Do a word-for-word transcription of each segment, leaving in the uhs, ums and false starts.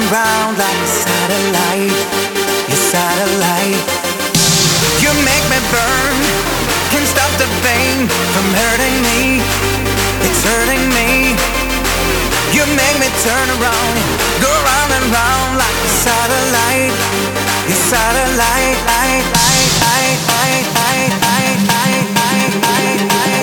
round like a satellite. Your satellite. You make me burn, can't stop the pain from hurting me. It's hurting me. You make me turn around, go round and round like a satellite. Your satellite, light, light, light, light, light, light, light, light, light, light.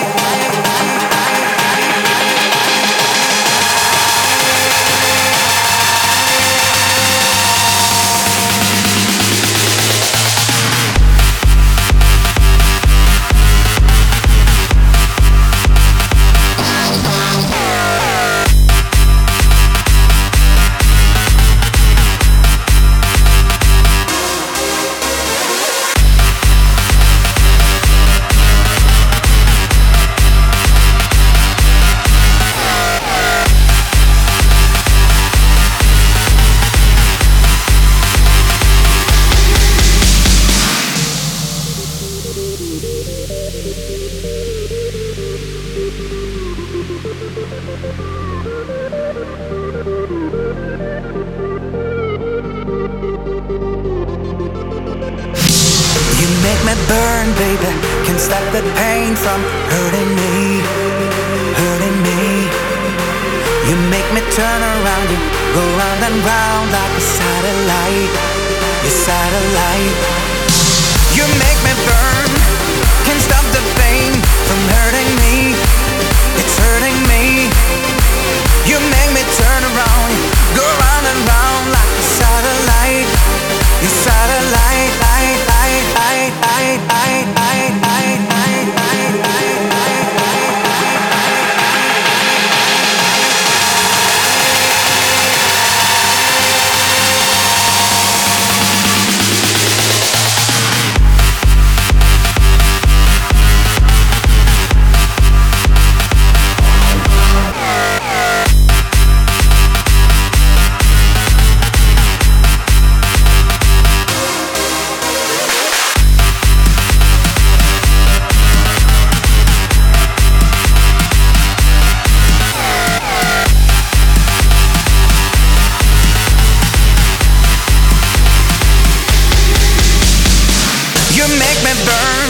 You make me burn, baby. Can't stop the pain from hurting me, hurting me. You make me turn around, you go round and round like a satellite, your satellite. You make me burn, can't stop the pain from hurting me. It's hurting me. You make me turn around, go round and round like a satellite, your satellite, light, light, light, light, light, light, light, light, light, light, light. You make me burn.